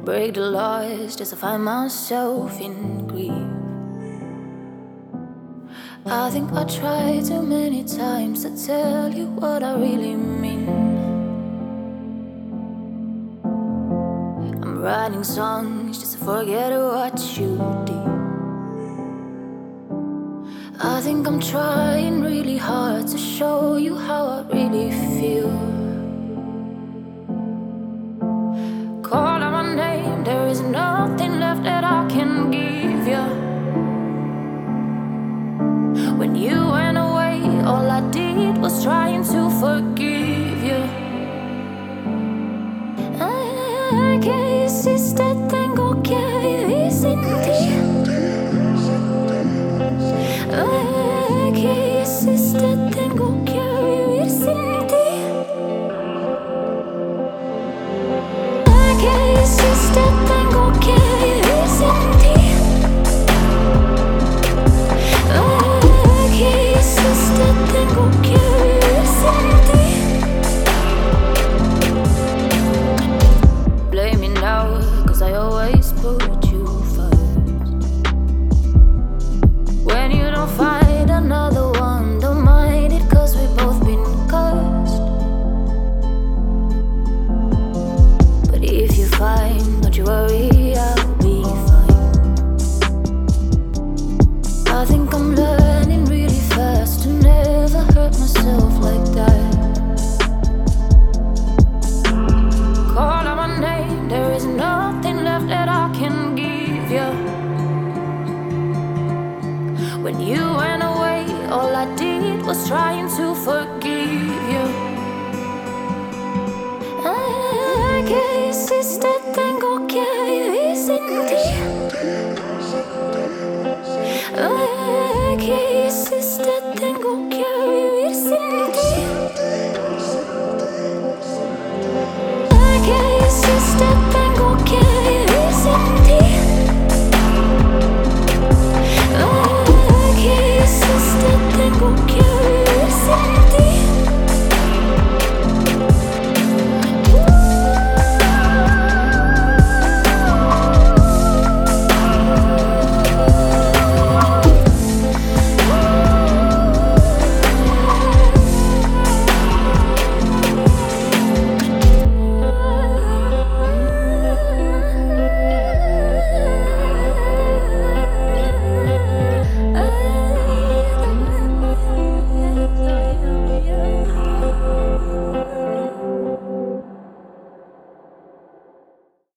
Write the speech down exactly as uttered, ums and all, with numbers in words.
break the laws just to find myself in grief. I think I tried too many times to tell you what I really mean. I'm writing songs just to forget what you did. I think I'm trying really hard to show you how I really feel. Call out my name, there is nothing left that I can give you. When you went away, all I did was trying to forgive you. I que hiciste, tengo que vivir sin ti. Ay, ¿qué hiciste? Tengo que vivir sin ti. Ay, ¿qué hiciste? Tengo que vivir sin ti. Ay, ¿qué hiciste? Tengo que vivir sin ti. Blame me now, 'cause I always put you first. When you don't find another one, don't mind it, 'cause we've both been cursed. But if you find, don't you worry, I'll be fine. I think I'm learning really fast to never hurt myself like that. Call out my name, there is nothing left that I can give you. When you went away, all I did was trying to forgive you. Ay, ¿qué hiciste?